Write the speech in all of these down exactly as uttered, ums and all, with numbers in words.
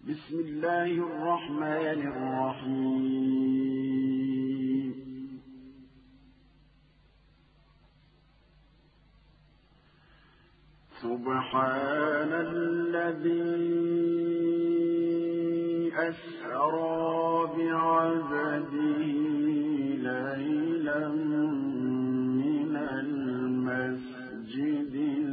بسم الله الرحمن الرحيم سبحان الذي أسرى بعبده ليلا من المسجد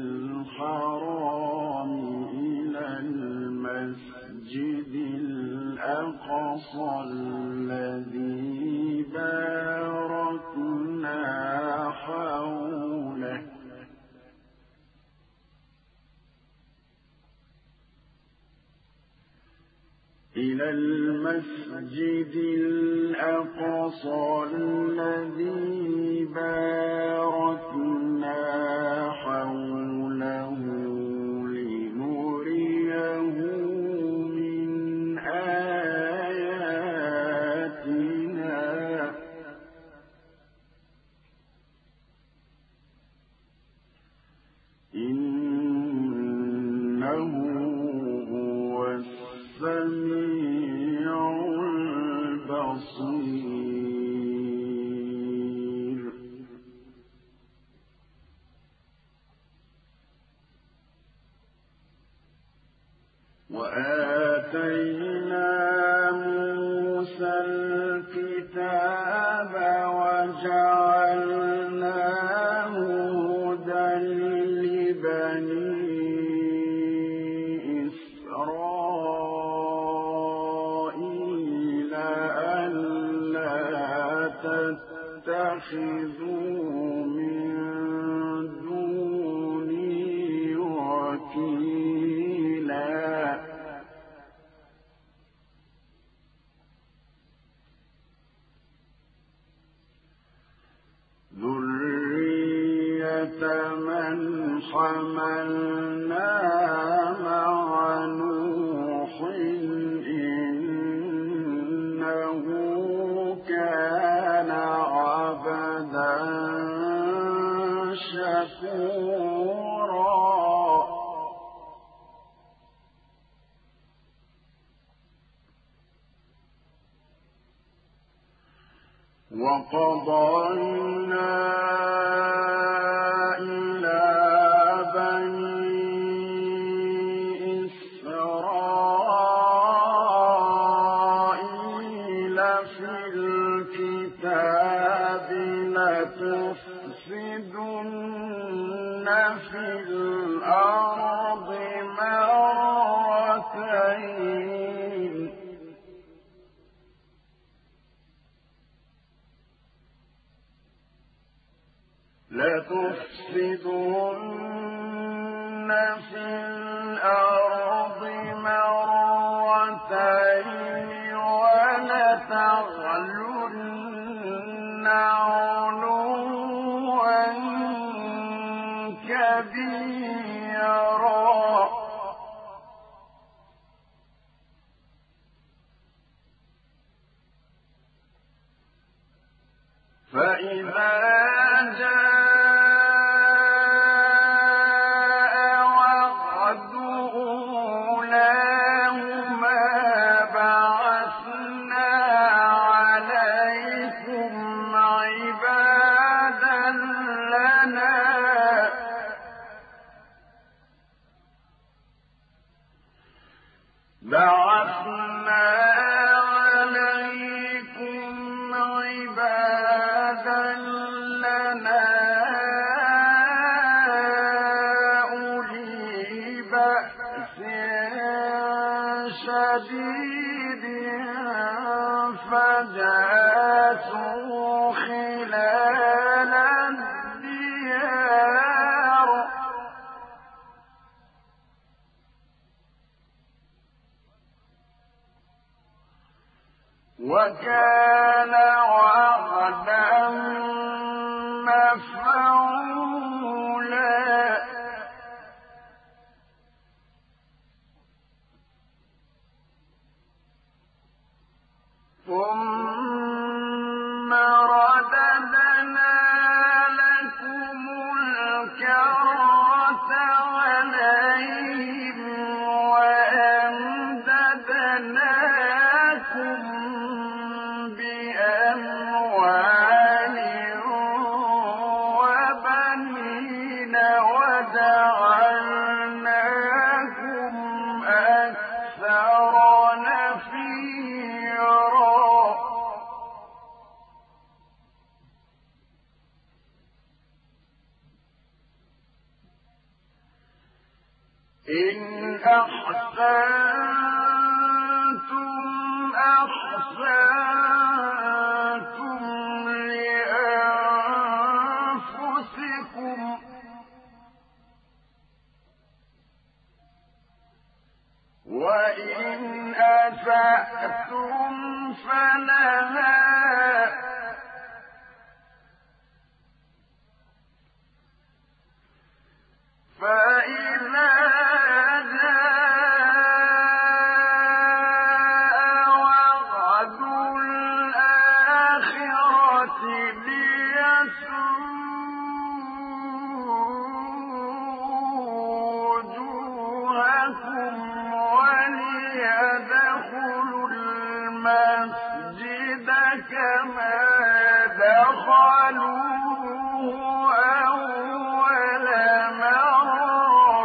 الحرام إلى المسجد الأقصى الذي باركنا حوله إلى المسجد الأقصى الذي باركنا حوله لنريه من آياتنا إنه هو السميع البصير وآتينا موسى الكتاب وجعلناه هدى لبني إسرائيل ألا تتخذوا من دوني وكيلا ذرية من حملنا مع نوح إنه كان عبدا شكورا وقضينا إلى بني إسرائيل في الكتاب لتفسدن في الأرض مرتين لتفسدن في الأرض مرتين ولتعلن علوا كبيرا فإذا جاء وعد أولاهما بعثنا عليكم عبادا لنا بعثنا عليكم عبادا لنا أولي بأس شديد فجاسوا خلال الديار وكان وعدا مفعولا ثم رددنا لكم الكرة عليهم وأمددناكم أكثر نفيرا إن أحسنتم أحسنتم لأنفسكم وإن أسأتم فلها فإذا جاء وعد الآخرة ليسوءوا وجوهكم وليدخلوا المسجد كما دخلوه أول مرة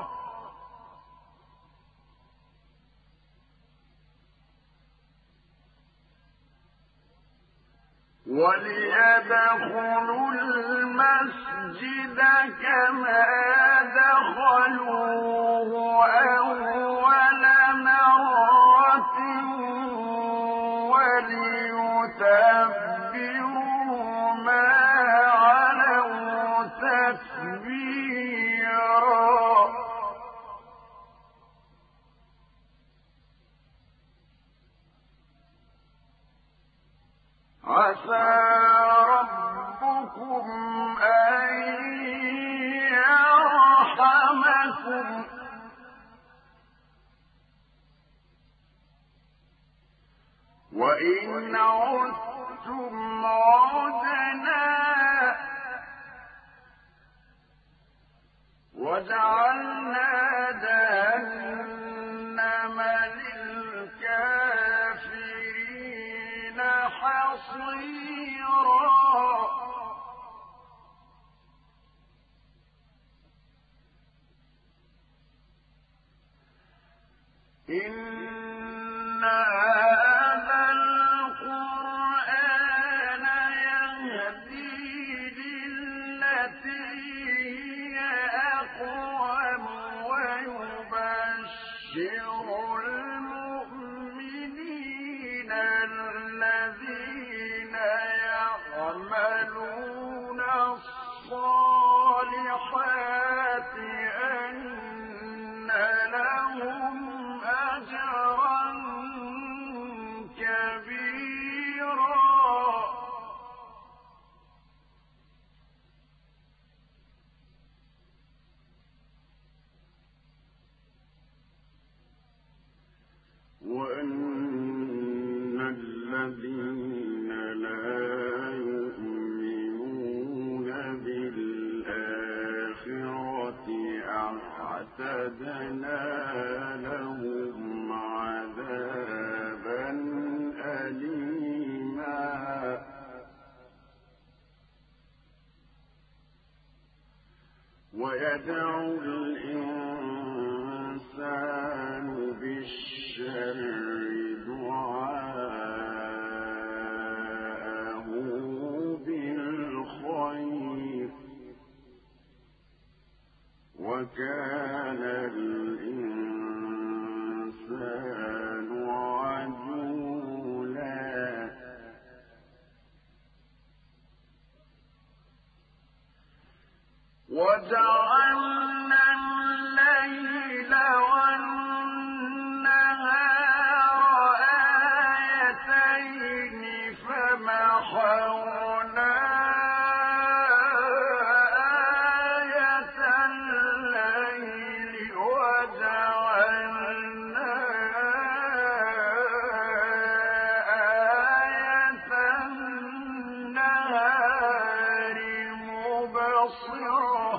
وليدخلوا المسجد كما دخلوه أول مرة وليتبروا ما علوا تتبيرا عسى ربكم أن يرحمكم وإن عدتم عدنا وجعلنا جهنم للكافرين حصيرا إن هذا القرآن يهدي للتي هي أقوم ويبشر المؤمنين الذين يعملون الصالحات أن لهم أجرا كبيرا وأن الذين لا يؤمنون بالآخرة أعتدنا لهم عذابا أليما ويدعو الإنسان بالشر دعاءه بالخير وكان الإنسان عجولا وجعلنا الليل والنهار آيتين فمحونا آية الليل وجعلنا آية النهار مبصرة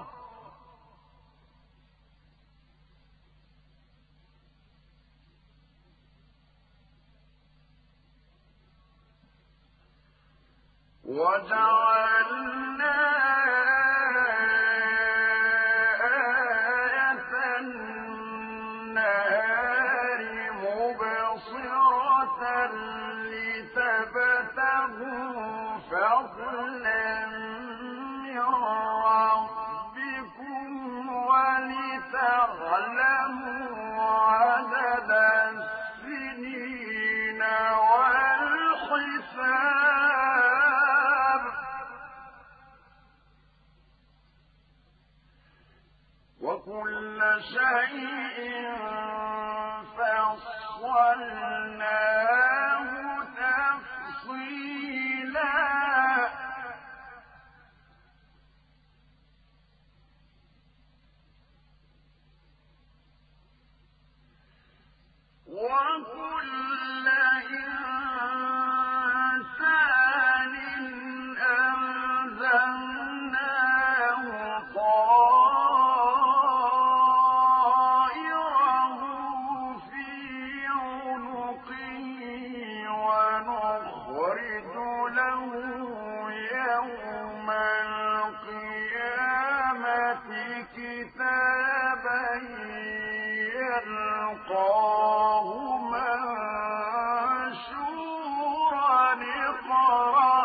وجعلنا آية النهار لتبتغوا فضلا من ربكم ولتعلموا عدد السنين والحساب وكل شيء فصلناه تفصيلا وكل إنسان ألزمناه طائره في عنقه ونخرج له يوم القيامة كتابا يلقاه منشورا اقرأ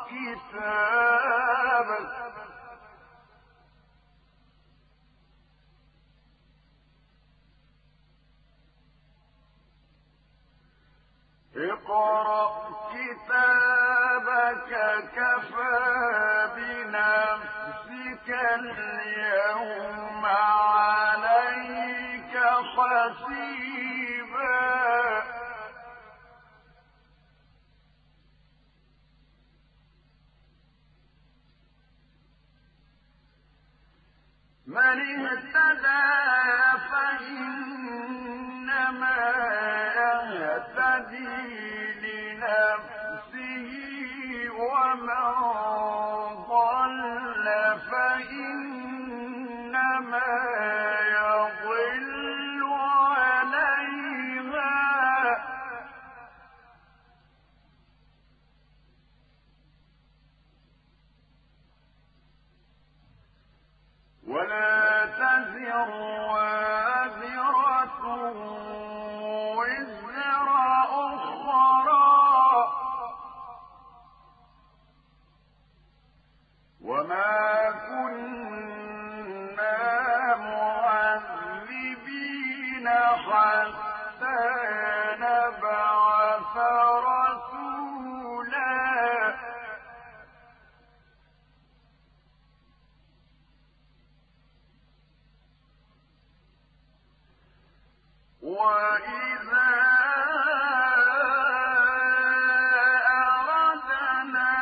كتابك اقرأ كتابك كفى بنفسك اليوم عليك حسيبا من اهتدى فإنما يهتدي لنفسه ومن ضل فإنما يضل عليها ولا تزر وازرة وزر أخرى وما كنا معذبين حتى نبعث رسولا وإذا أردنا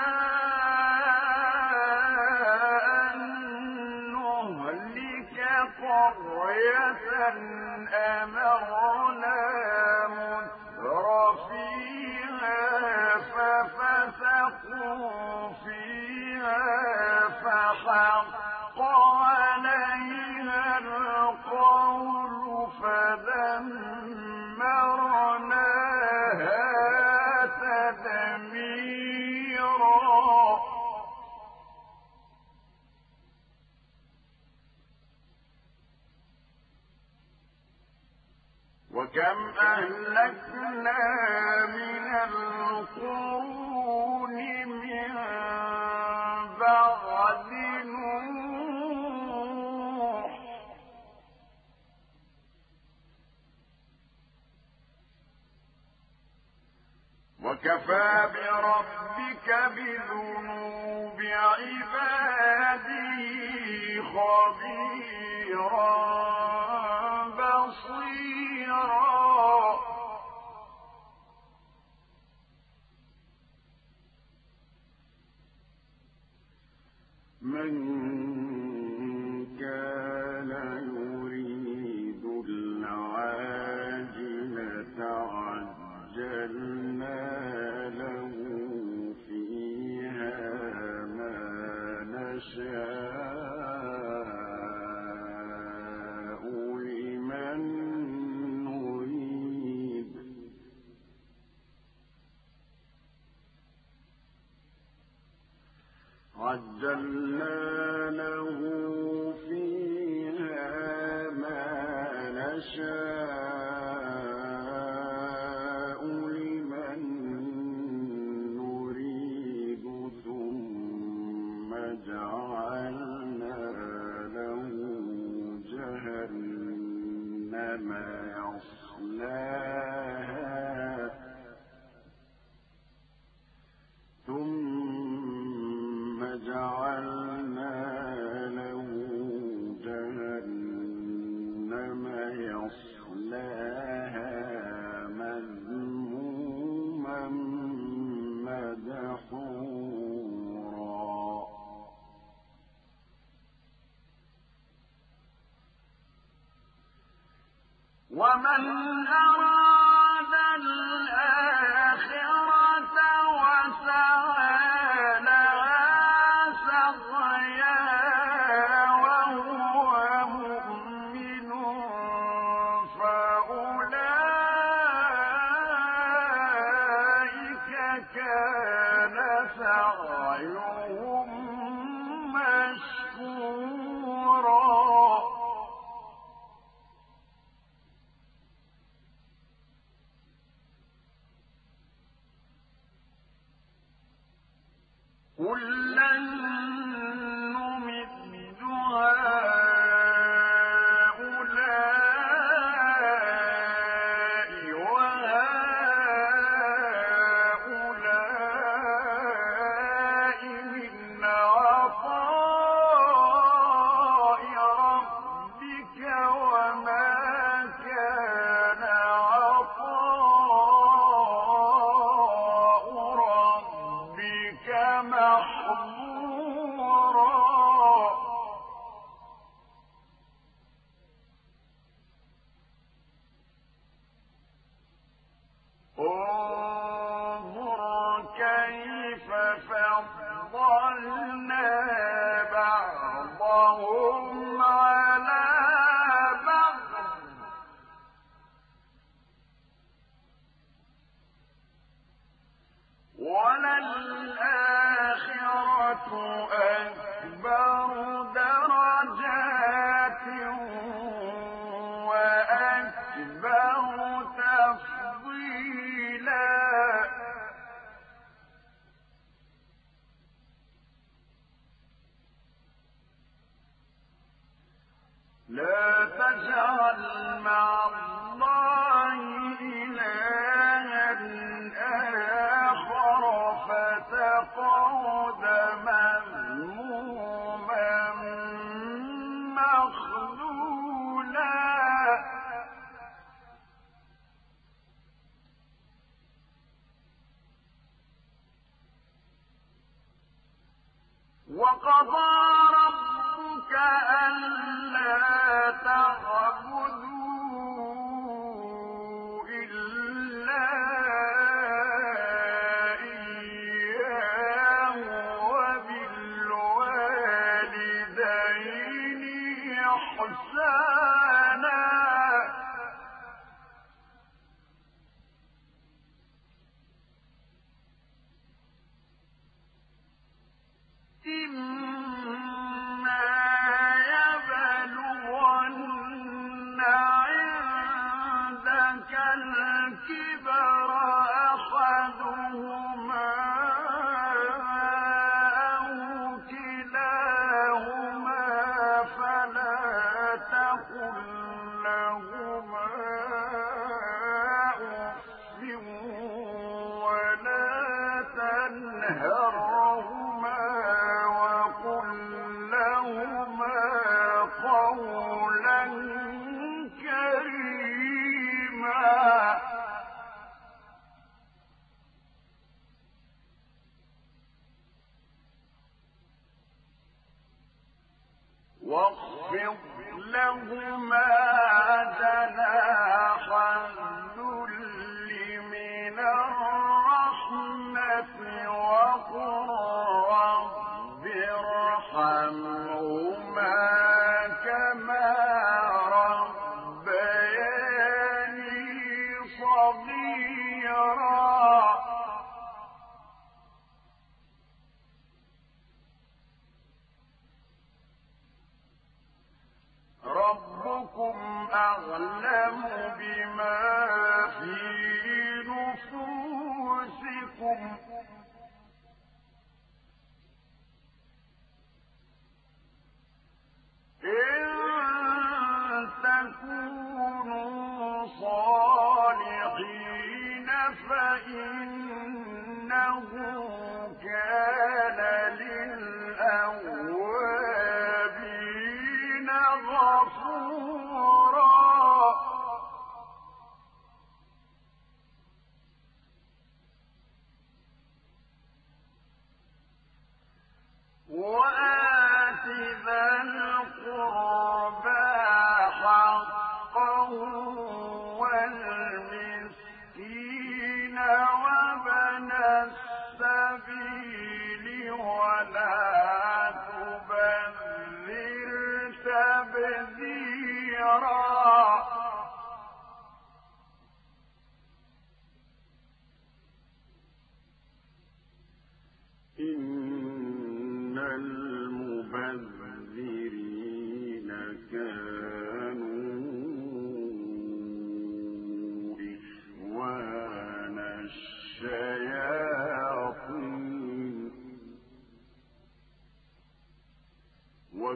أن نهلك قرية أمرنا متر فيها ففسقوا فيها فحق عليها القول فدمرناها تدميرا وكم أهلكنا من القرون من بعد نوح وكفى بربك بذنوب عباده خبيرا بصيرا من كان يريد العاجلة عجلنا له فيها ما نشاء لمن نريد عجلنا له فيها ما نشاء لمن ومن أراد الآخرة وسعى لها سعيها وهو مؤمن فأولئك كان سعيهم مشكورا. كُلًّا نُّمِدُّ هَٰؤُلَاءِ وَهَٰؤُلَاءِ مِنْ عَطَاءِ رَبِّكَ وَمَا كَانَ عَطَاءُ رَبِّكَ مَحْظُورًا. انظُرْ كَيْفَ فَضَّلْنَا بَعْضَهُمْ عَلَىٰ بَعْضٍ وَلَلْآخِرَةُ أَكْبَرُ دَرَجَاتٍ وَأَكْبَرُ تَفْضِيلًا. لا تجعل مع الله إلها آخر فتقعد مذموما مخذولا. وقضى ربك ألا تعبدوا إلا إياه وبالوالدين إحسانا. إِمَّا يَبْلُغَنَّ عِندَكَ الْكِبَرَ أَحَدُهُمَا أَوْ كِلَاهُمَا فَلَا تَقُل لَّهُمَا أُفٍّ وَلَا تَنْهَرْهُمَا وَقُل لَّهُمَا قَوْلًا كَرِيمًا. واخفض لهما جناح الذل من الرحمة وقل رب ارحمهما كما ربياني صغيرا. ربكم أعلم بما في نفوسكم إن تكونوا صالحين فإنه كان للأوابين غفورا. وآت ذا القربى حقه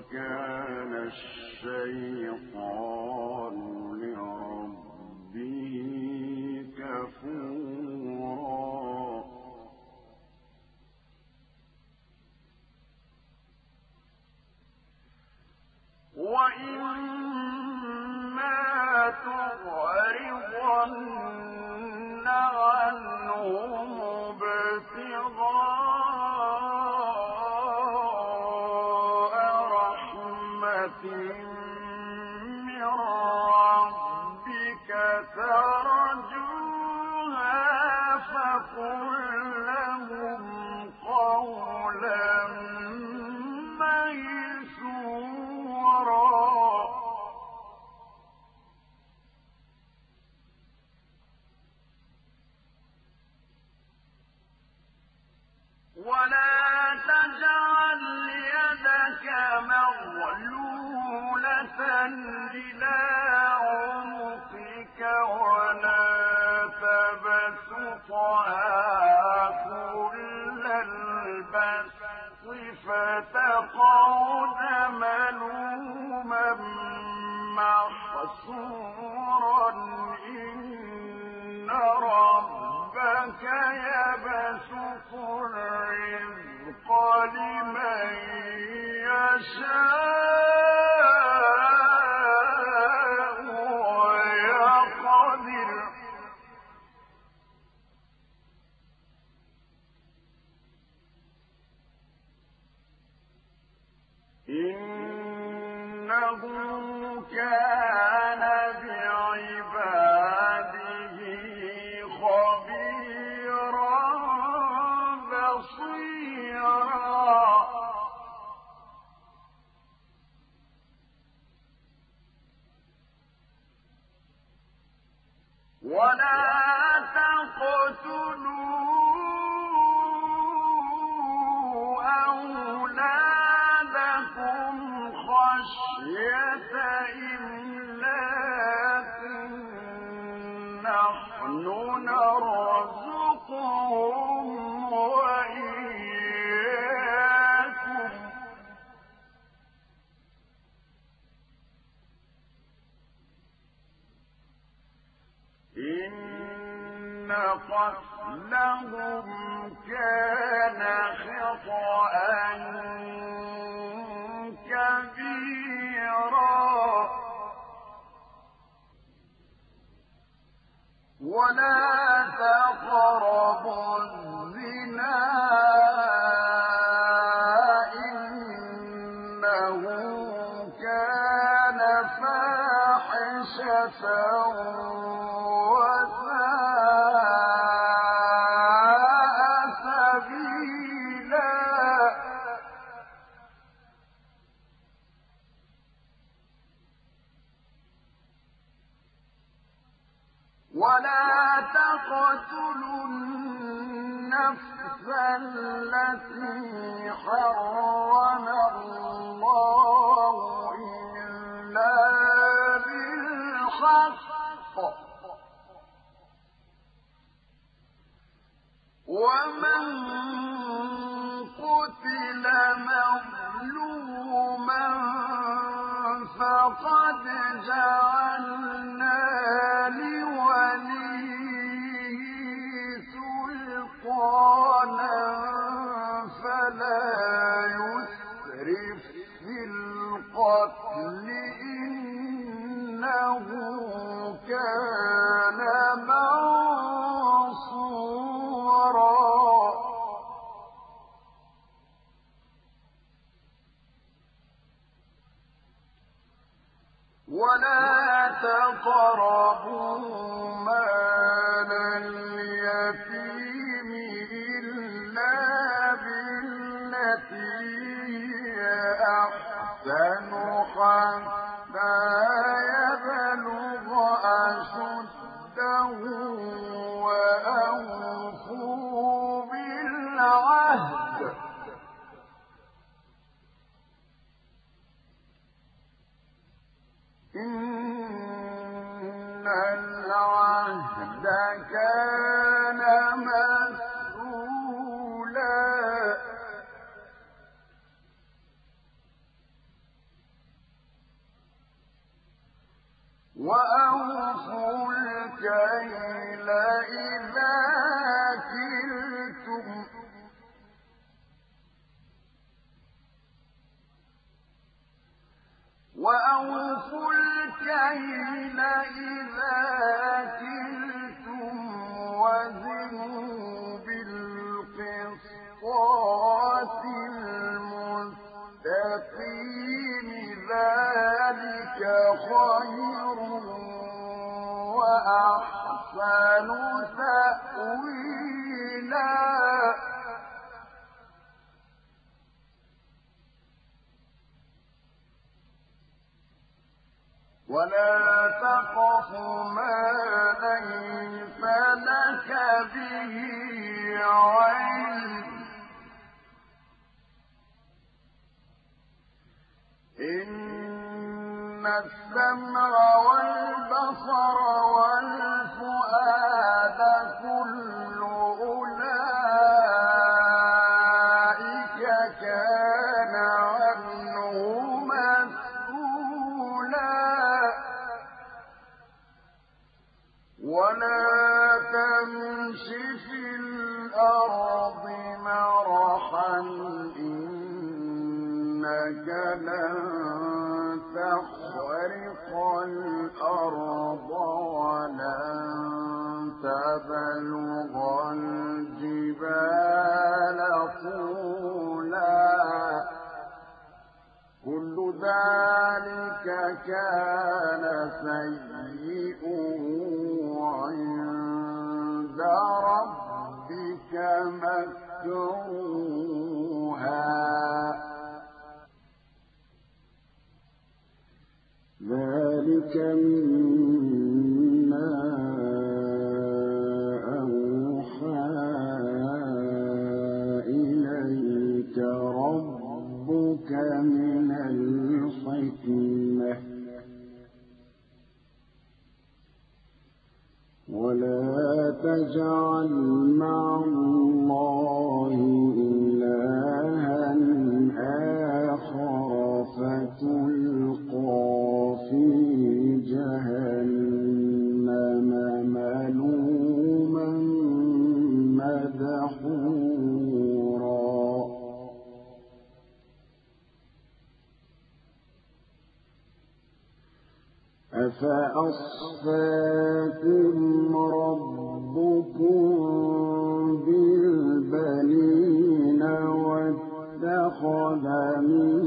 وكان الشيطان لربه كفورا وإما تعرضن عنهم ابتغاء رحمة من ربك ترجوها فقل لهم قولا ميسورا ولا تجعل يدك مغلولة إلى عنقك ولا تبسطها كل البسط فتقعد ملوما محسورا إن ربك يبسط الرزق لمن يشاء ويقدر إنه كان بعباده خبيرا بصيرا ولا تقتلوا أولادكم خشية إملاق نحن نرزقهم وإياكم إن قتلهم كان خطأ كبيرا ولا تقربوا الزنا إنه كان فاحشة ولا تقتلوا النفس التي حرم الله إلا بالحق ومن قتل مظلوما فقد جعلنا لوليه سلطانا فلا يسرف في القتل إنه كان منصورا ولا تقربوا مال اليتيم إلا بالتي هي أحسن حتى يبلغ أشده وأوفوا بالعهد إن العهد كان مسؤولا إذا كلتم وأوفوا الكيل إذا كلتم وزنوا بالقسطاس المستقيم ذلك خير وأحسن تأويلا ولا تقف ما ليس لك به علم إن السمع والبصر والفؤاد كل أولئك كان عنه مسؤولا ولا تمش في الأرض مرحا إنك لن تخرق الأرض ولن تبلغ الجبال طولا كل ذلك كان سيئه عند ربك مكروها ذلك مما أوحى إليك ربك من الحكمة ولا تجعل مع الله إلها آخر فتلقى في جهنم ملوما مدحورا أفأصفاكم ربكم بالبنين واتخذ من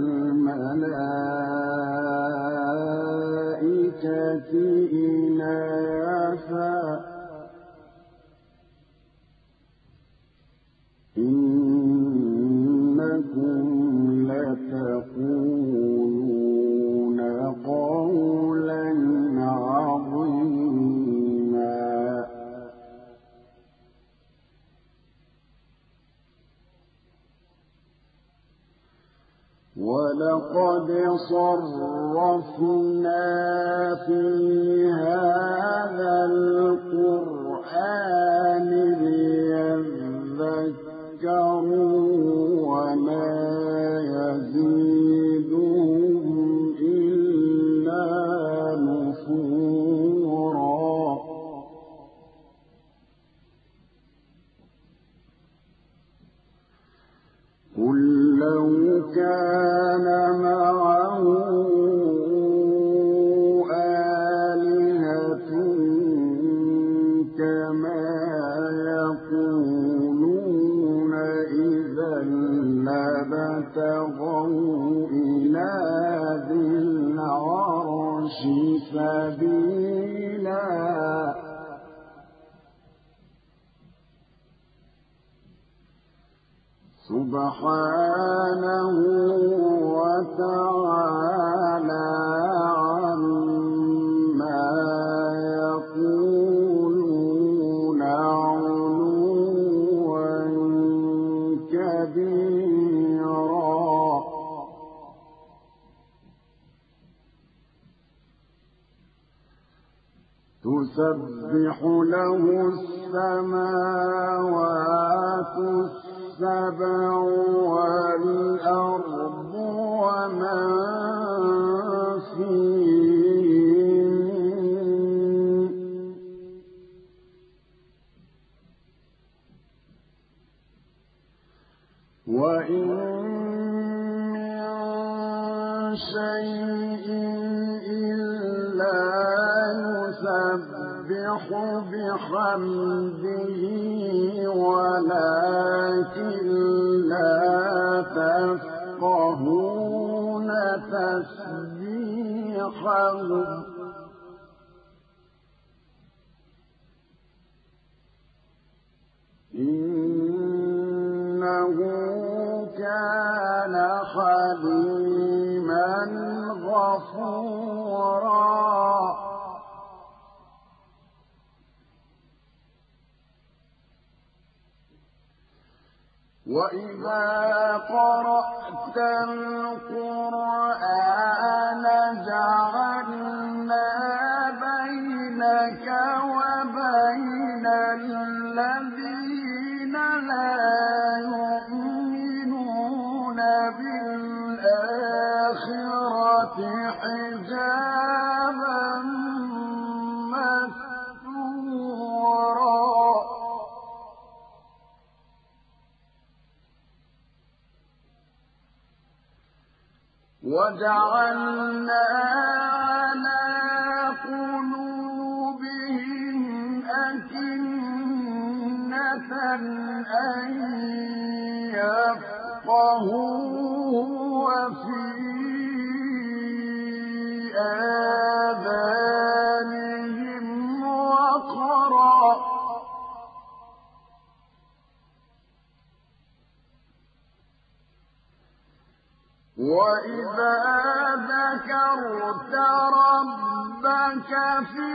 الملائكة إناثا إنكم لتقولون قولا عظيما ولقد صرفنا في هذا القرآن ليذكروا وما يزيدهم إلا نفورا قل لو كان معه آلهة كما يقولون إذا لابتغوا إلى ذي العرش سبيلا سبحانه وتعالى عما يقولون علوا كبيرا تسبح له السماوات السبع والأرض ومن فيهن وإن من شيء إلا يسبح بحمده ولكن لا تفقهون تسبيحهم إنه كان حليما غفورا. وإذا قرأت القرآن جعلنا بينك وبين الذين لا يؤمنون بالآخرة حجابا مستورا. وجعلنا على قلوبهم أكنة أن يفقهوه وفي آذانهم وقرا وإذا ذكرت ربك في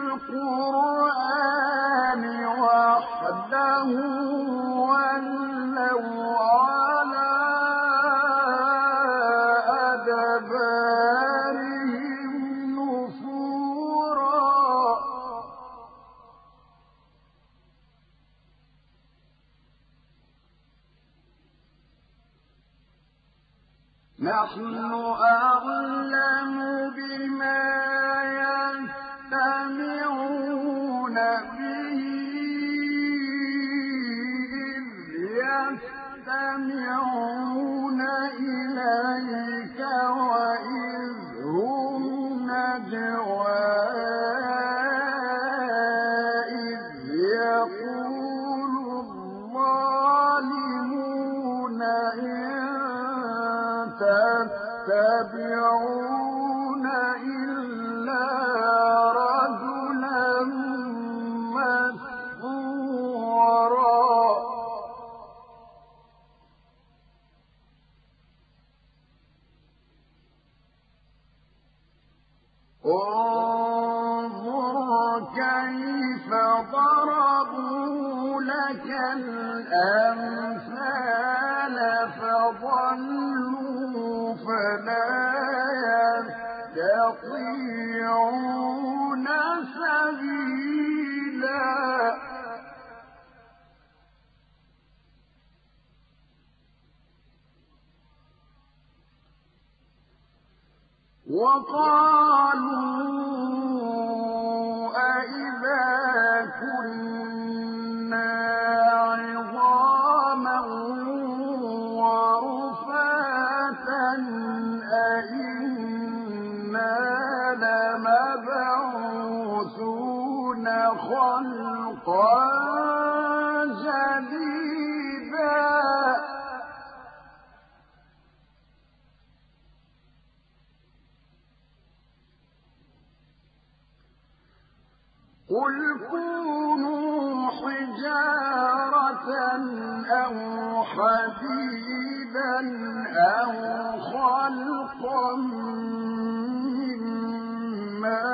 القرآن وحده ولوا على أدبارهم نفورا. نحن أعلم بما يستمعون به إذ يستمعون إليك وإذ هم نجوى إذ يقول الظالمون تتبعون إلا رجلا مسحورا. انظر كيف ضربوا لك الأمثال فضلوا فلا يستطيعون سبيلا. وقالوا أئذا كنا عظاما ورفاتا أئنا لمبعوثون خلقا جديدا. قل كونوا حجارة أو حديدا أو خلقا مما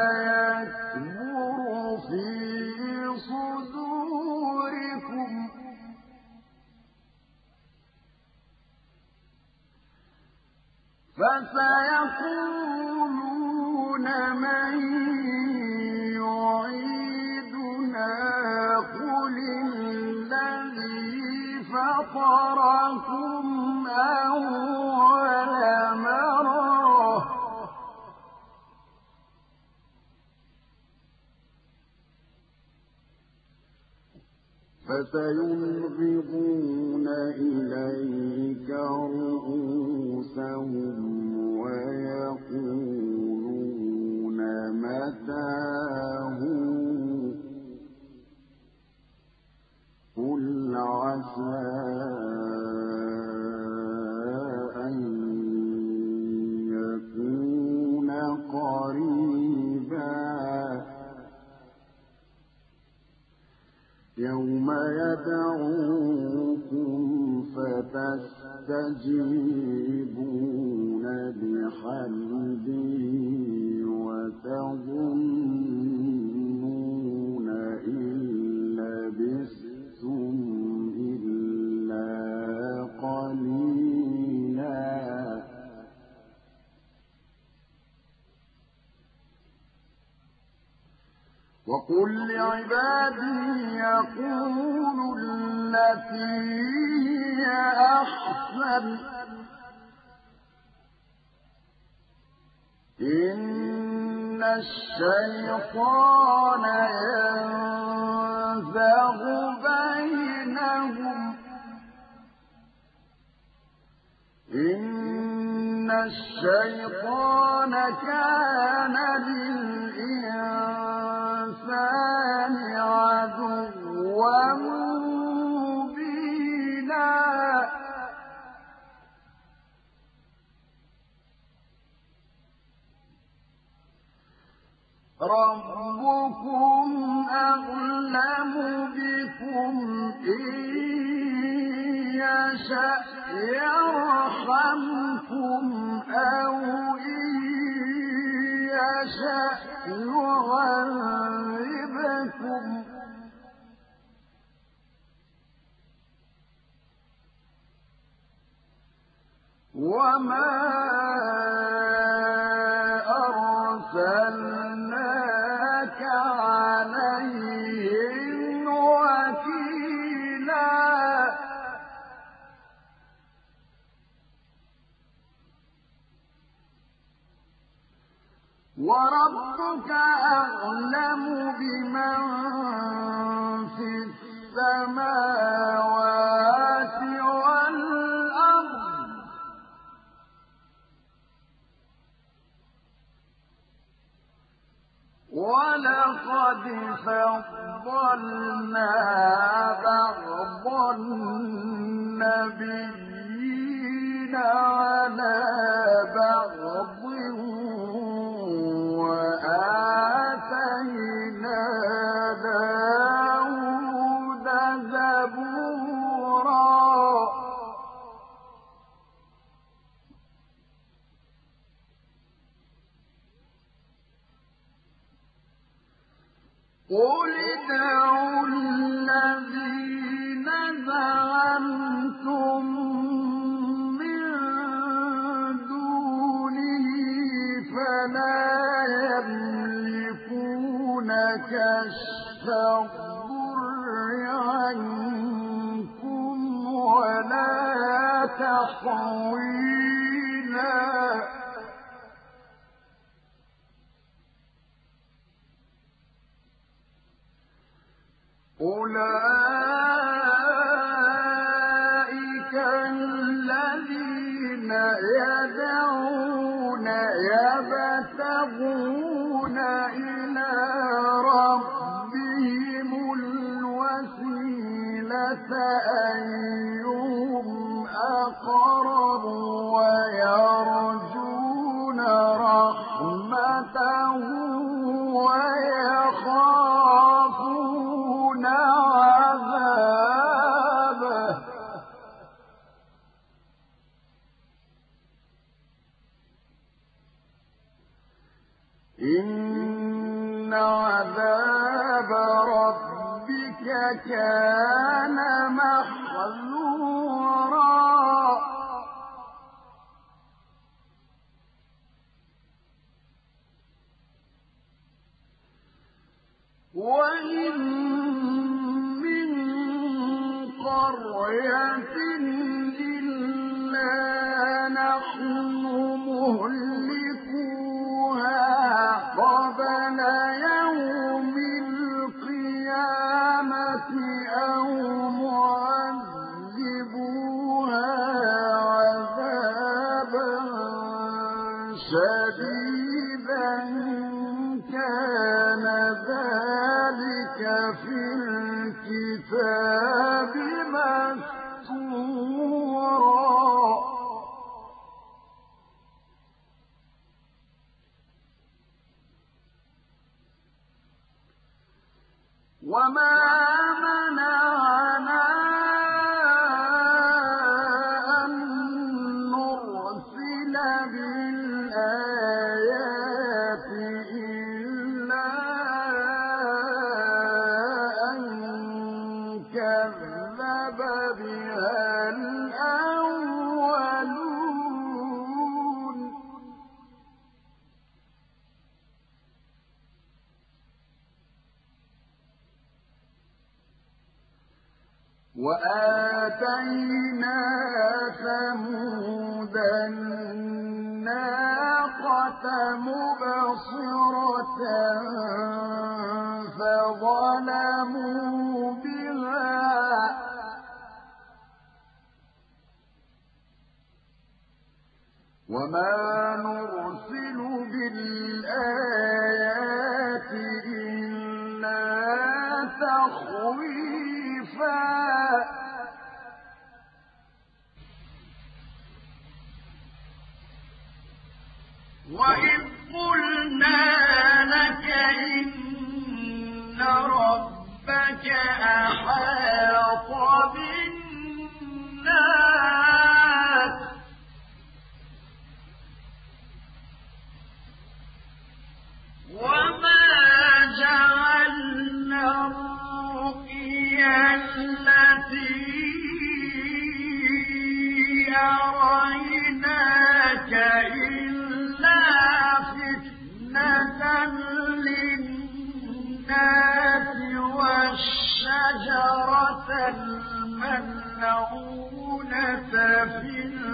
يكبر في صدوركم فسيقولون من يعيدنا قل الذي فطركم أول مرة فسينغضون إليك رؤوسهم ويقولون متى هو قل عسى أن يكون قريبا يوم يدعوكم فتستجيبون بحمده وتظنون إن لبثتم إلا قليلا وقل لعبادي يقولوا التي هي أحسن إن الشيطان ينزغ بينهم إن الشيطان كان للإنسان عدوا مبينا ربكم أعلم بكم إن يشأ يرحمكم أو إن يشأ يعذبكم وما أرسلناك عليهم وكيلا وربك أعلم بمن في السماوات والأرض ولقد فضلنا بعض النبيين على بعض وآتينا داود زبورا قل ادعوا الذين زعمتم من دونه فلا يملكون كشف الضر عنكم ولا تحويلا أولئك الذين يدعون يبتغون إلى ربهم الوسيلة أيهم أقرب ويرجون رحمته ويخافون عذابه إن عذاب ربك كان محذورا وإن من قرية إلا نحن مهلكوها قبل يوم القيامة أو الكتاب مستورا وما منعنا أن نرسل بالآيات إلا أن كذب بها الأولون وآتينا ثمود الناقة مبصرة فظلموا بها وما نرسل بالآيات إلا تخويفا وإذ قلنا لك إن ربك أحاط بالناس وما جعلنا الرؤيا التي أريناك إلا فتنة للناس والشجرة الملعونة في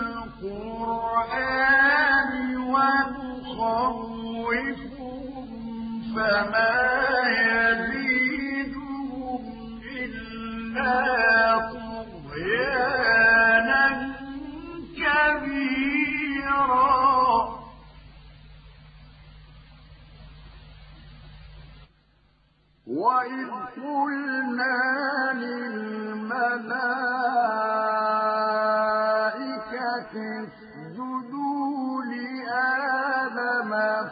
القرآن ونخوفهم فما يزيدهم إلا طغيانا كبيرا وإذ قلنا للملائكة اسجدوا لآدم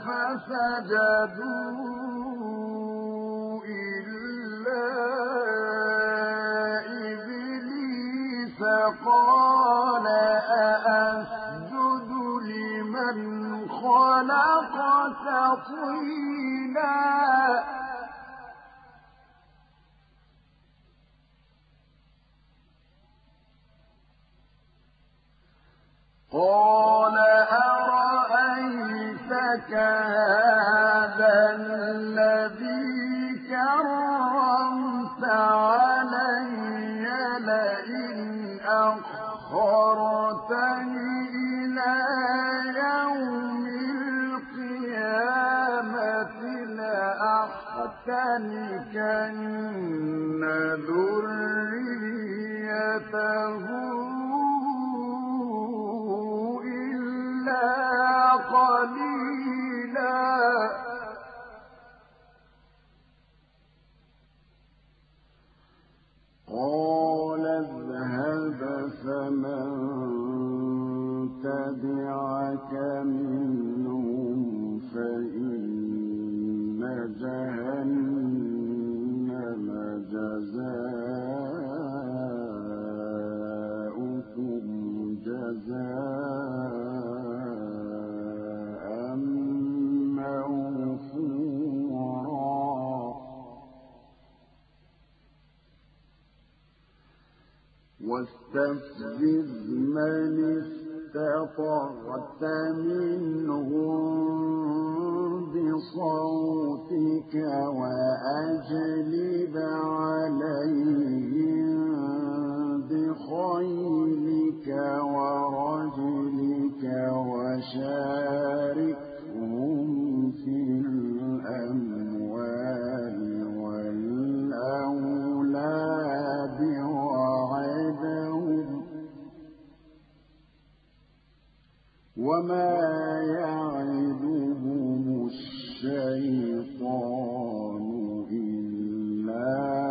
فسجدوا إلا إبليس قال أأسجد لمن خلقت طينا قال أرأيتك هذا الذي كرمت علي لئن أخرتني إلى يوم القيامة لأحتنكن ذريته قليلا قال اذهب فمن تبعك منهم فإن جهنم جزاؤكم جزاء واستفزز من استطعت منهم بصوتك وأجلب عليهم بخيلك ورجلك وشاركهم في الأموال والأولاد وما يعدهم الشيطان إلا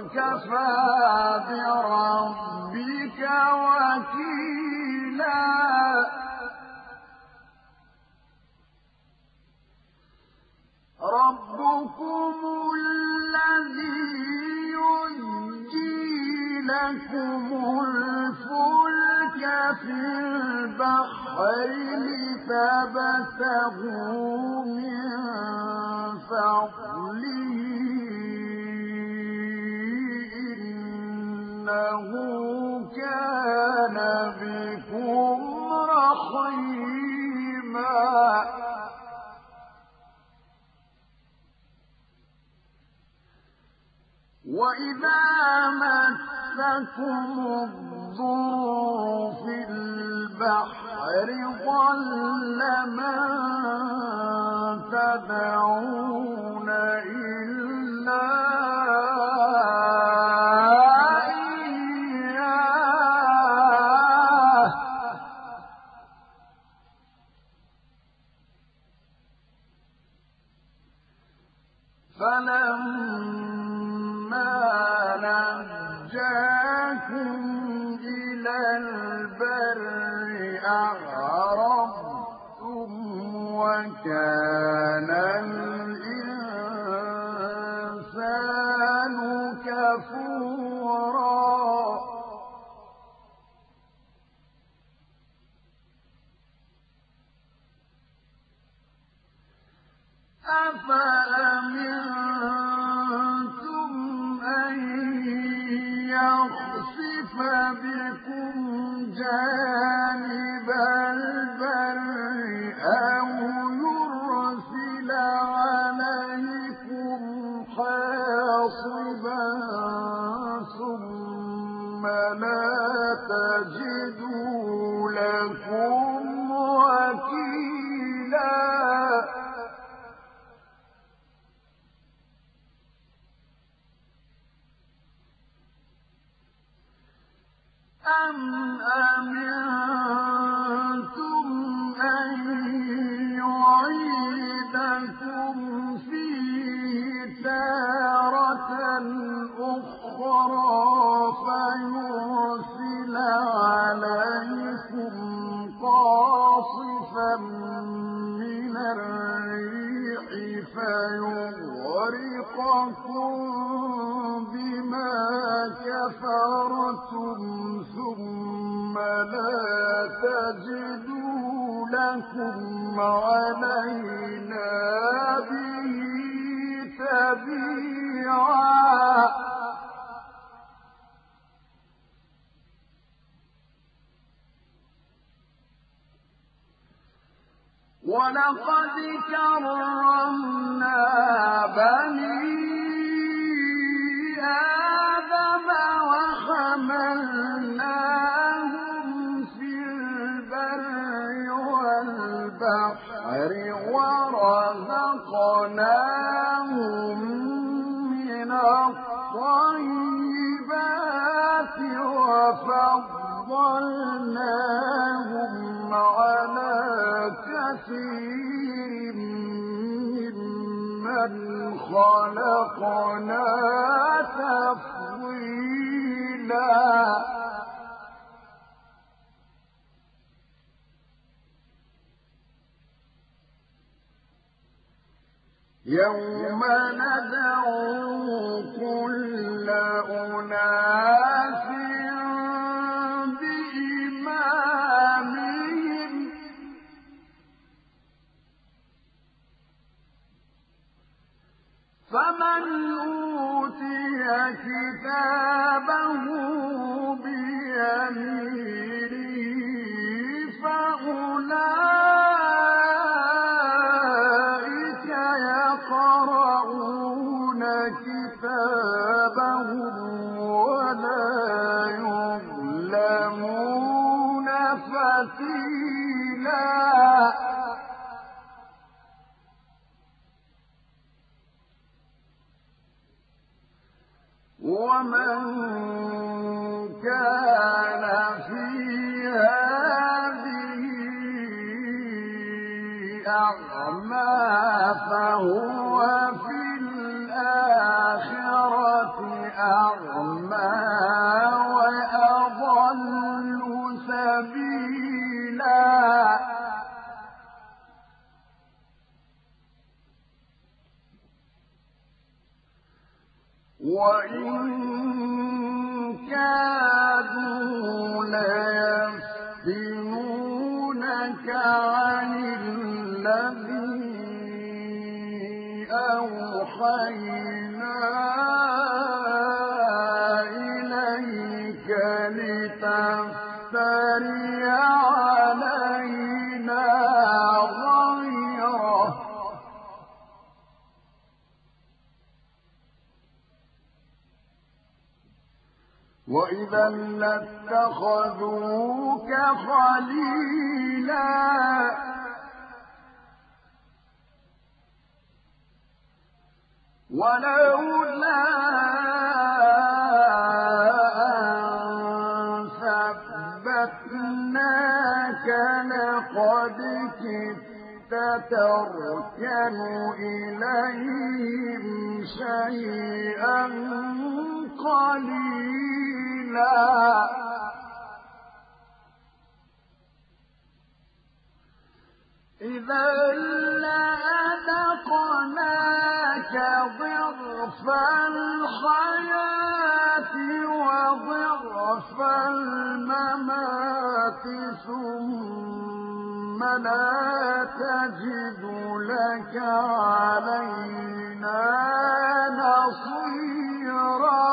وكفى بربك وكيلا ربكم الذي يزجي لكم الفلك في البحر لتبتغوا من فضله إنه كان بكم رحيما وإذا مسكم الضر في البحر ضل من تدعون إلا إياه فلما نجاكم إلى البر أعرضتم وكان الإنسان كفورا أفأمنتم أن يخسف بكم جانب البر أو يرسل عليكم حاصبا ثم لا تجدوا لكم وكيلا أم أمنتم أن يعيدكم فيه تارة أخرى فيرسل عليكم قاصفا من الريح فيغرقكم بما كفرتم ثم لا تجدوا لكم علينا به تبيعا ولقد كرمنا بني آدم وحملناهم في البر والبحر ورزقناهم من الطيبات وفضلناهم على كثير ممن خلقنا تفضيلا يوم ندعو كل أناس بإمامهم فمن أوتي كتابه بيمينه فأولئك يقرؤون كتابهم ولا يظلمون فتيلا ومن كان في هذه أعمى فهو في الآخرة أعمى وأضل سبيلا وإن كادوا ليفتنونك عن الذي أوحينا إليك لتفتري علينا غيره وإذا لاتخذوك خليلا ولولا أن ثبتناك لقد كدت تركن إليهم شيئا قليلا إذا لأذقناك ضعف الحياة وضعف الممات ثم لا تجد لك علينا نصيرا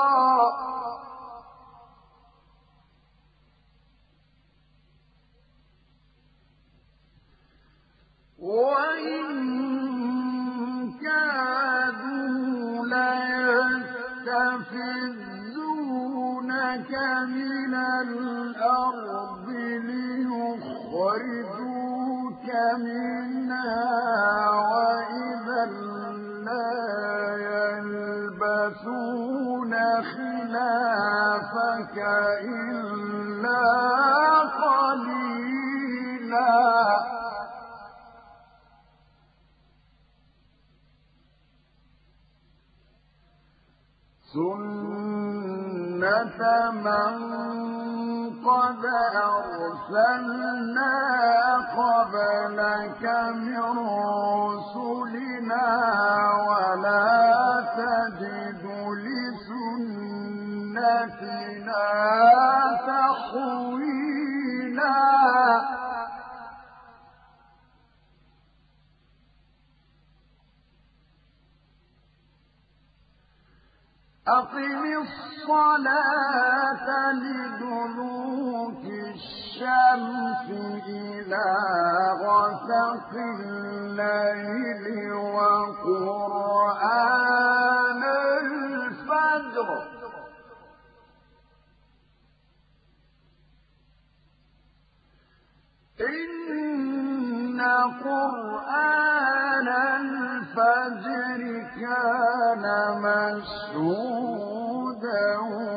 وإن كادوا ليستفزونك من الأرض ليخرجوك منها وإذا لا يلبثون خلافك إلا قليلا سنة من قد أرسلنا قبلك من رسلنا ولا تجد لسنتنا تحويلا أقم الصلاة لدلوك الشمس إلى غسق الليل وقرآن الفجر إن قرآن الفجر كان مشهودا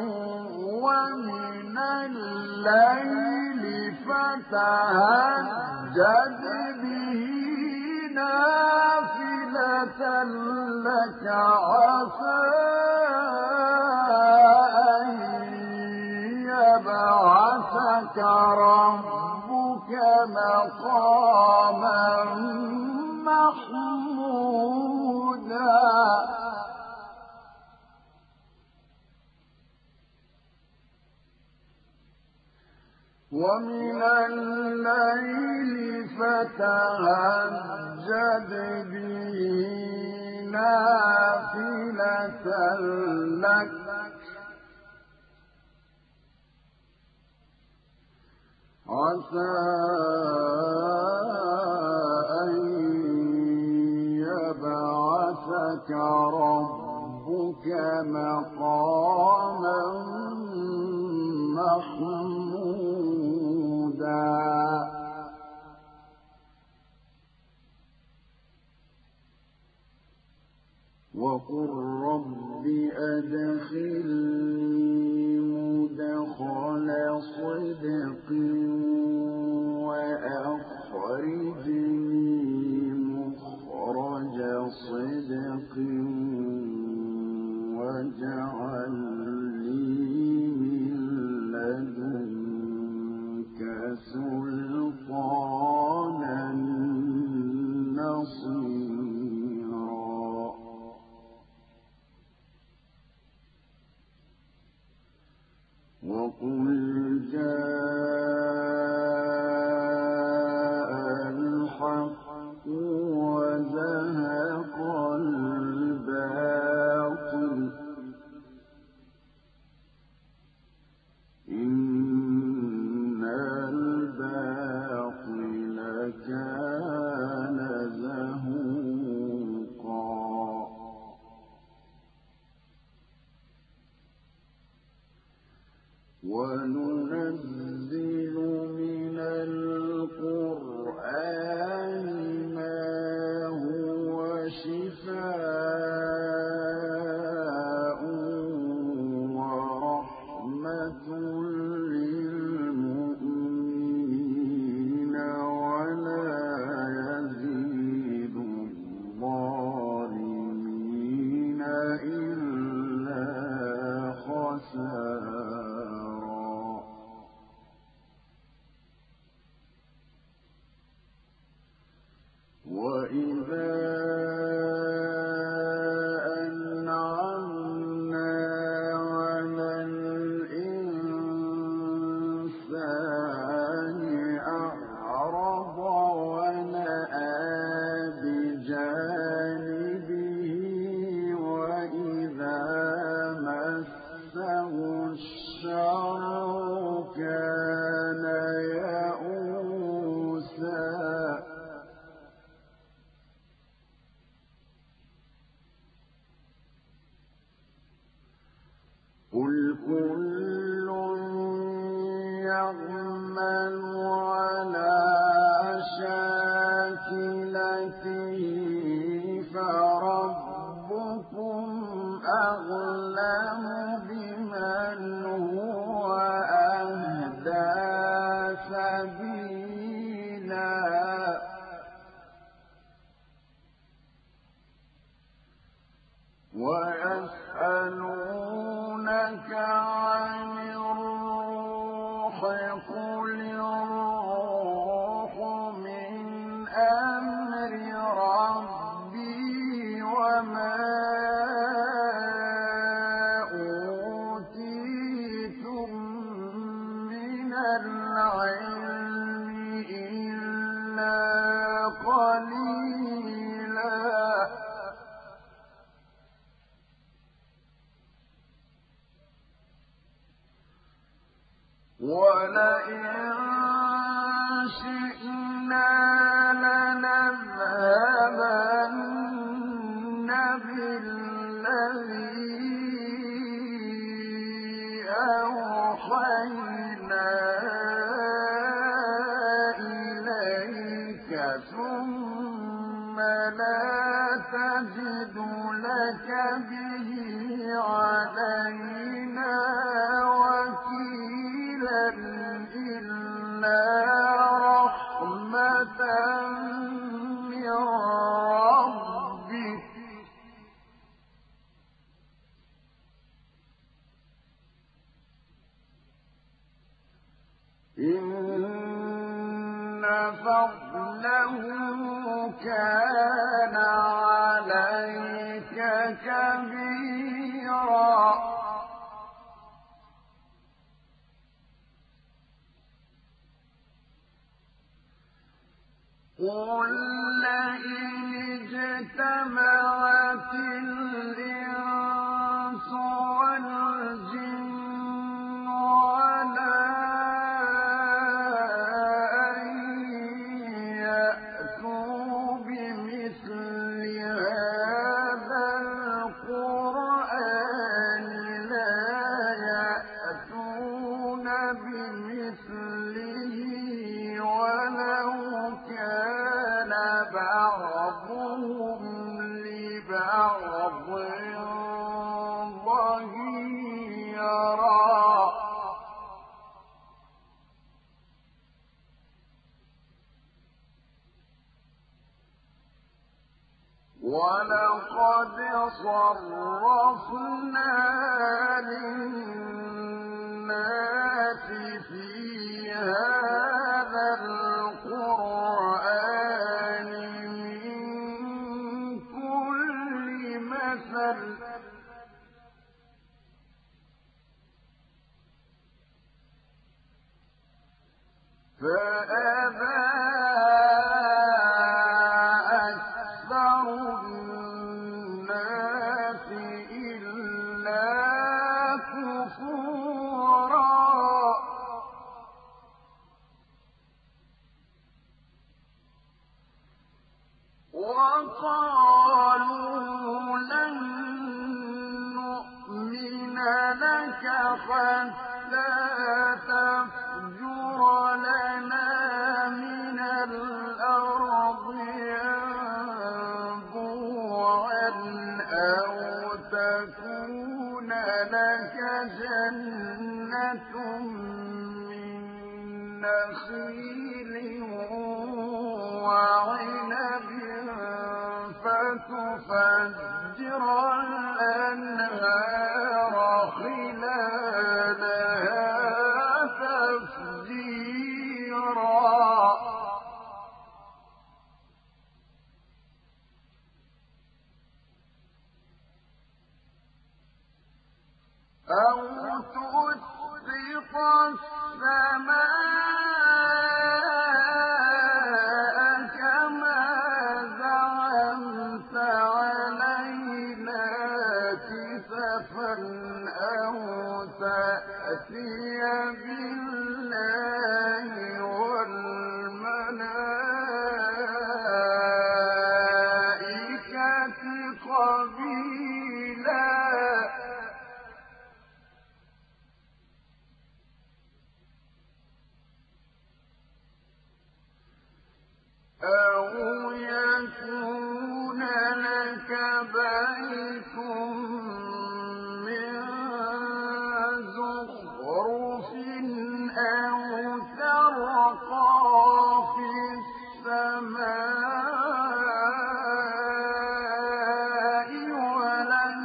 ومن الليل فتهجد به نافلة لك عسى أن يبعثك ربك مقاما محمودا ومن الليل فتهجد به نافلة لك عسى أن يبعثك ربك مقاما محمودا وقل رب أدخلني مدخل صدق وأخرجني مخرج صدق واجعل وإذا أنعمنا على الإنسان أعرض ونأى بجانبه وإذا مسه الشر كان يئوسا قل كل يعمل على شاكلته فربكم أعلم بمن هو أهدى سبيلا ويسألونك عن الروح قل الروح من أمر ربي وما أوتيتم من العلم إلا قليلا ولئن شئنا لنذهبن بالذي أوحينا إليك ثم لا تجد لك به علينا وكيلا إلا رحمة من ربك إن فضله كان عليك كبيرا قل لئن اجتمعت الإنس والجن على أن يأتوا بمثل هذا القرآن لا يأتون بمثله ولو كان بعضهم لبعض ظهيرا ولقد صرفنا للناس في هذا القرآن من كل مثل فأبى أكثر الناس إلا كفورا وقالوا لن نؤمن لك حتى تفجر لنا من الأرض ينبوعا أو تكون لك جنة من نخيل وعنب فتفجر الأنهار خلالها تفجيرا أو تسقط السماء كما زعمت علينا كسفا أو تأتي بالله والملائكة قبيلا أو يكون لك بيت من زخرف أو ترقى في السماء ولن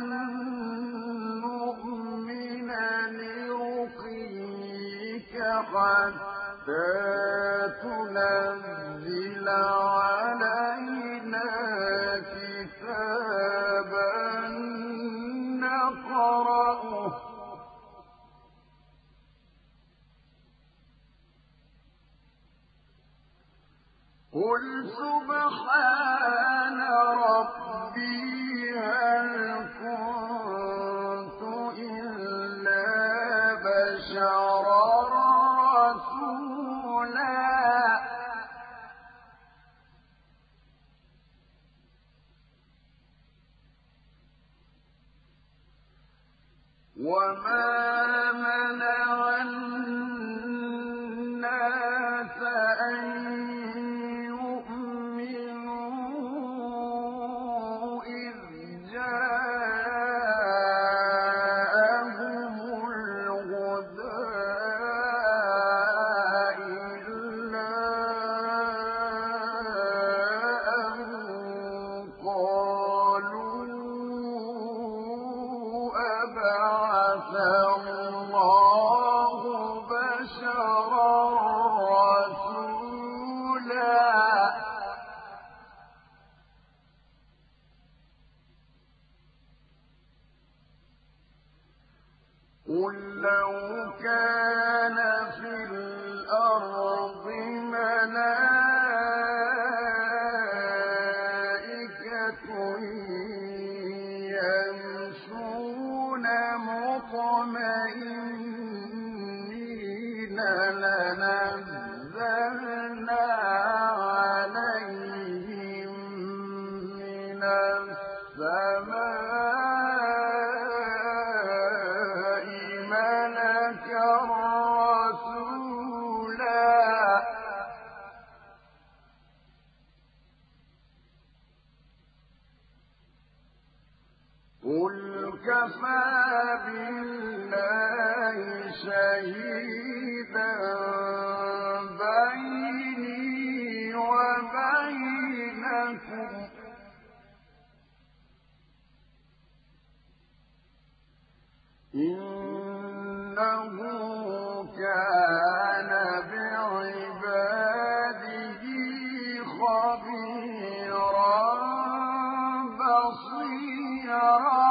نؤمن لرقيك حتى تنزل علينا كتابا نقرأه قل سبحان ربي هل كنت إلا بشرا رسولا وما منع الناس أن يؤمنوا إذ جاءهم الهدى إلا أن قالوا أبعث الله بشرا رسولا قل لو كان في الأرض ملائكة يمشون مطمئنين لنزلنا عليهم من السماء ملكا رسولا قل كفى بالله شهيدا بيني وبينكم إنه كان بعباده خبيرا بصيرا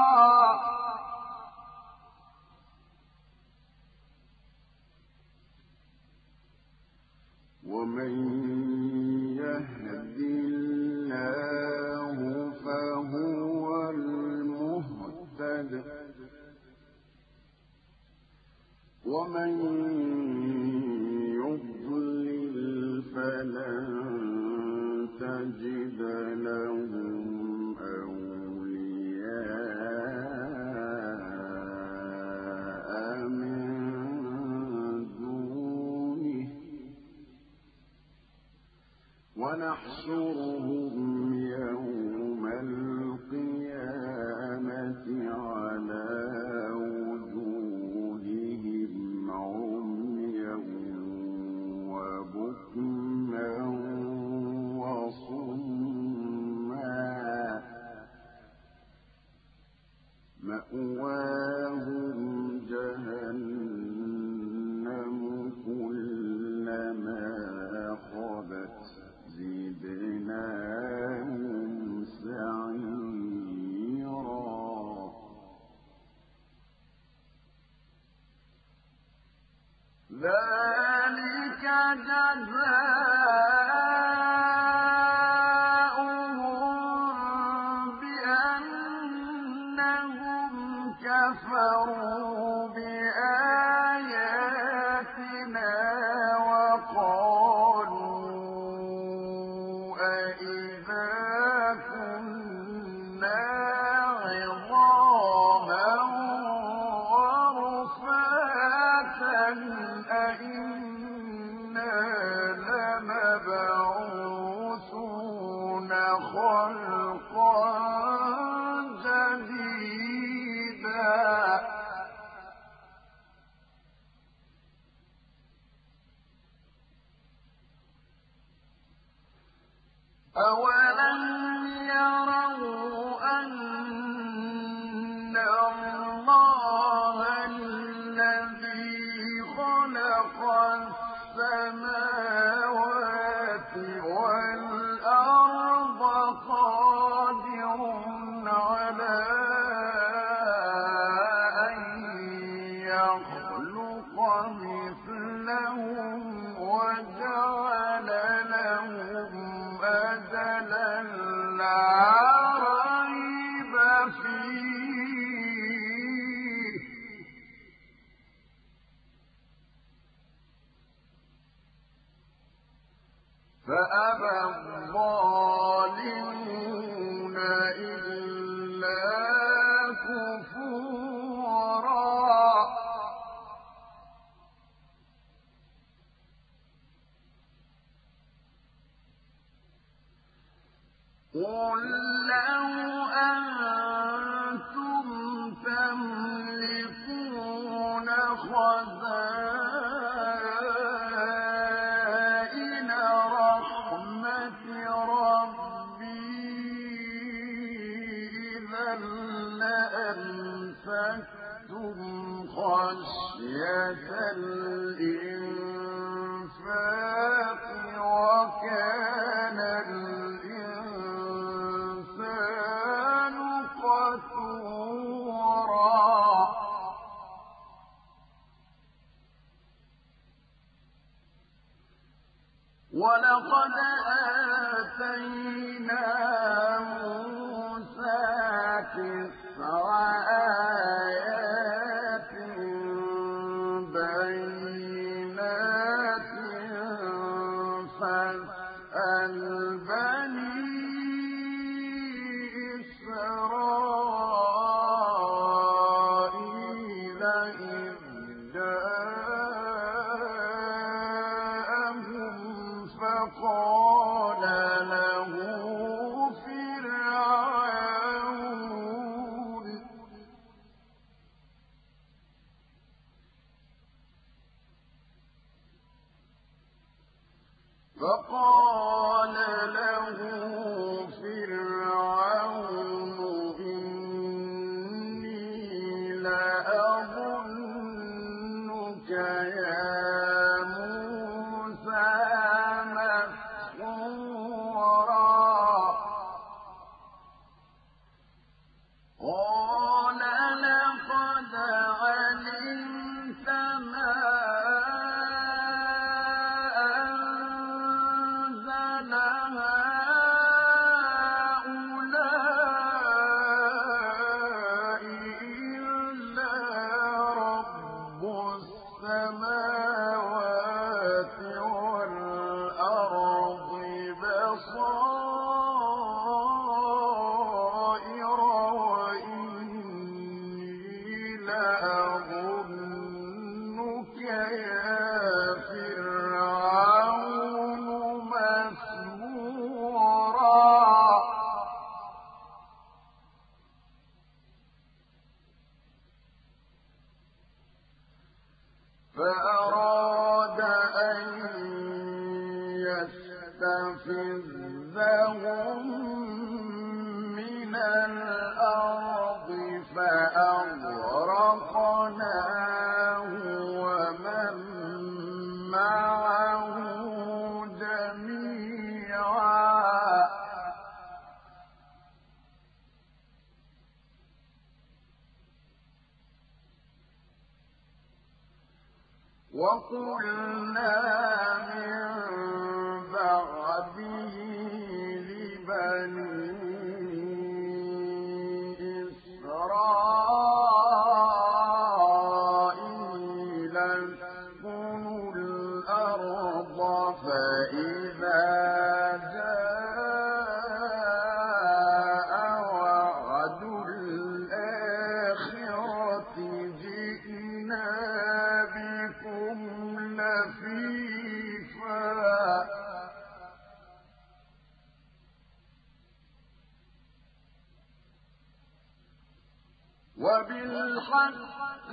ومن يهد الله فهو المهتد ومن يضلل فلن تجد لهم أولياء من دونه ونحشرهم يوم القيامة على وبكما وصما مأواهم جهنم كلما خبت زدناهم سعيرا أَوَلَمْ يَرَوْا أَنَّ اللَّهَ الَّذِي خَلَقَ السَّمَاوَاتِ وَالْأَرْضَ قَادِرٌ عَلَىٰ أَن يَخْلُقَ مِثْلَهُمْ وَجَعَلَ لَهُمْ أَجَلًا لَّا رَيْبَ فِيهِ ۚ فَأَبَى الظَّالِمُونَ إِلَّا كُفُورًا. قُل لَّوْ أَنتُمْ تَمْلِكُونَ خَزَائِنَ رَحْمَةِ رَبِّي إِذًا لَّأَمْسَكْتُمْ خَشْيَةَ الْإِنفَاقِ ۚ وَكَانَ الْإِنسَانُ قَتُورًا. وَلَقَدْ آتَيْنَا مُوسَىٰ تِسْعَ آيَاتٍ بَيِّنَاتٍ فَاسْأَلْ بَنِي إِسْرَائِيلَ إِذْ جَاءَهُمْ فَقَالَ لَهُ فِرْعَوْنُ فَقَالَ لَهُ فِرْعَوْنُ إِنِّي لَأَظُنُّكَ يَا مُوسَىٰ مَسْحُورًا. قَالَ لَقَدْ عَلِمْتَ مَا أَنزَلَ هَٰؤُلَاءِ إِلَّا رَبُّ السَّمَاوَاتِ وَالْأَرْضِ بَصَائِرَ وَإِنِّي لَأَظُنُّكَ يَا فِرْعَوْنُ مَثْبُورًا. فَأَرَادَ أَن يَسْتَفِزَّهُم مِّنَ الْأَرْضِ فَأَغْرَقْنَاهُ وَمَن مَّعَهُ جَمِيعًا. وَقُلْنَا مِن بَعْدِهِ لِبَنِي إِسْرَائِيلَ اسْكُنُوا الْأَرْضَ فَإِذَا جَاءَ وَعْدُ الْآخِرَةِ جِئْنَا بِكُمْ لَفِيفًا. وَبِالْحَقِّ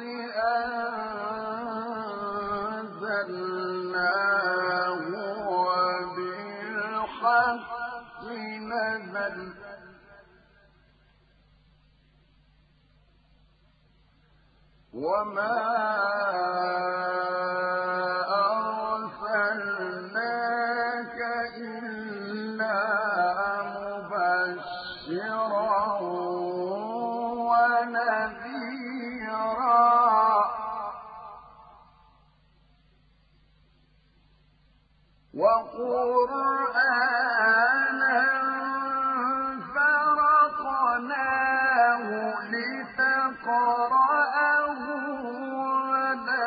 أَنزَلْنَاهُ وَبِالْحَقِّ نزل وما أرسلناك إلا مبشرا ونذيرا وقرآنا فرقناه لتقرأه على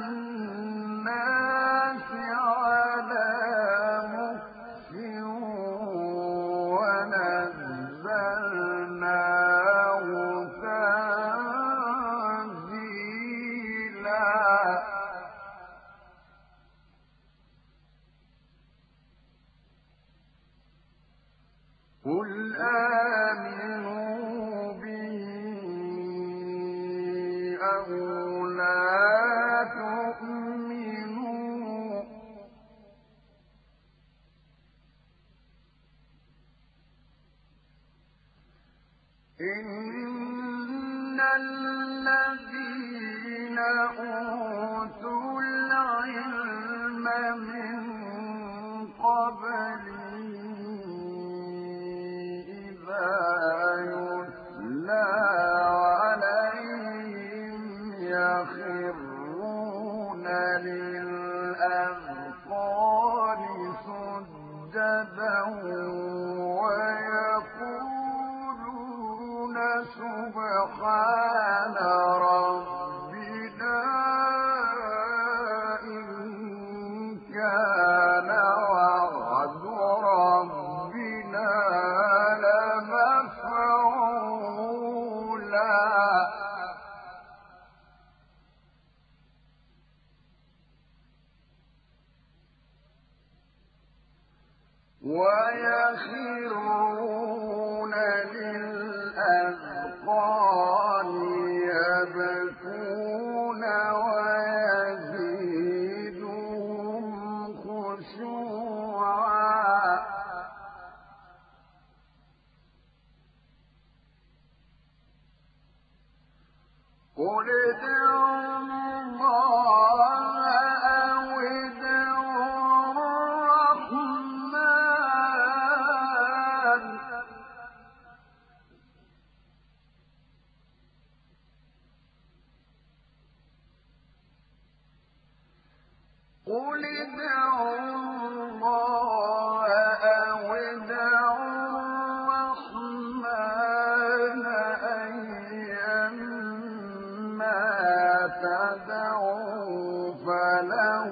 الناس على مكث ونزلناه تنزيلا قل آمنوا به أو لا تؤمنوا إن الذين أوتوا العلم من قبله يتلى عليهم يخرون للأذقان سجدا ويقولون سبحان ربنا إن كان وعد ربنا ويخرون للأذقان يبكون ويزيدهم خشوعا قل ادعوا الله أو ادعوا الرحمن قل ادعوا الله أو ادعوا الرحمن أيما تدعوا فله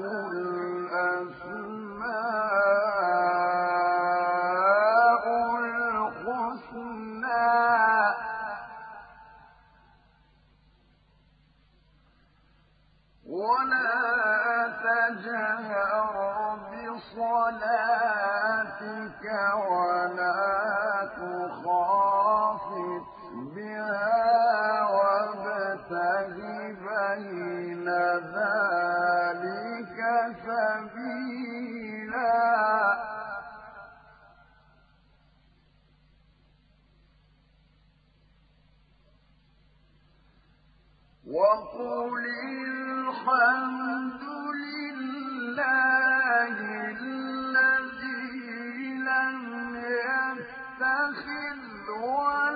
الأسماء الحسنى ولا تجهر بصلاتك ولا تخافت بها وابتغ بين ذلك سبيلا وقل الحمد لله الذي لم يتخذ ولدا